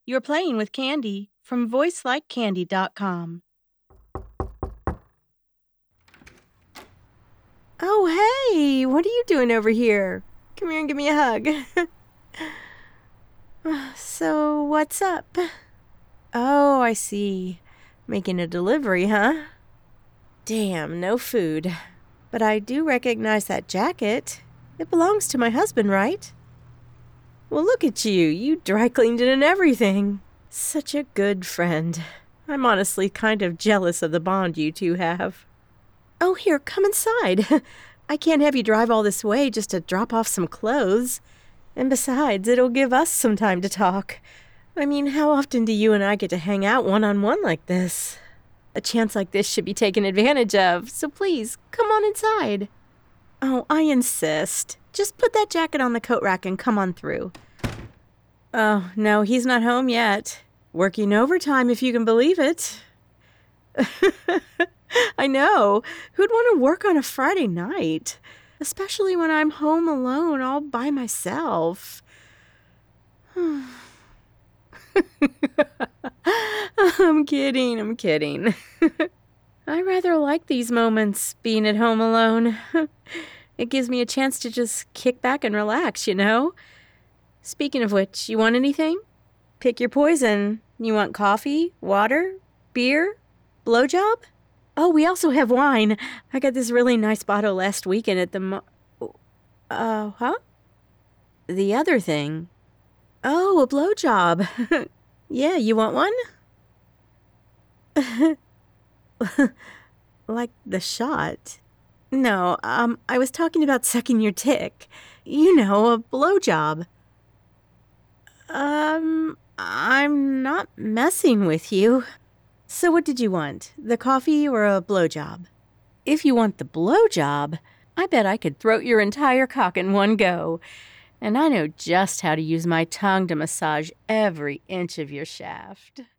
You're playing with Candy from voicelikecandy.com. Oh, hey, what are you doing over here? Come here and give me a hug. So, what's up? Oh, I see. Making a delivery, huh? Damn, no food. But I do recognize that jacket. It belongs to my husband, right? Well, look at you. You dry cleaned it and everything. Such a good friend. I'm honestly kind of jealous of the bond you two have. Oh, here, come inside. I can't have you drive all this way just to drop off some clothes. And besides, it'll give us some time to talk. I mean, how often do you and I get to hang out one-on-one like this? A chance like this should be taken advantage of, so please, come on inside. Oh, I insist. Just put that jacket on the coat rack and come on through. Oh, no, he's not home yet. Working overtime, if you can believe it. I know. Who'd want to work on a Friday night? Especially when I'm home alone all by myself. I'm kidding. I rather like these moments, being at home alone. It gives me a chance to just kick back and relax, you know? Speaking of which, you want anything? Pick your poison. You want coffee, water, beer, blowjob? Oh, we also have wine. I got this really nice bottle last weekend at the huh? The other thing. Oh, a blowjob. Yeah, you want one? Like the shot? No, I was talking about sucking your dick. You know, a blowjob. I'm not messing with you. So what did you want? The coffee or a blowjob? If you want the blowjob, I bet I could throat your entire cock in one go. And I know just how to use my tongue to massage every inch of your shaft.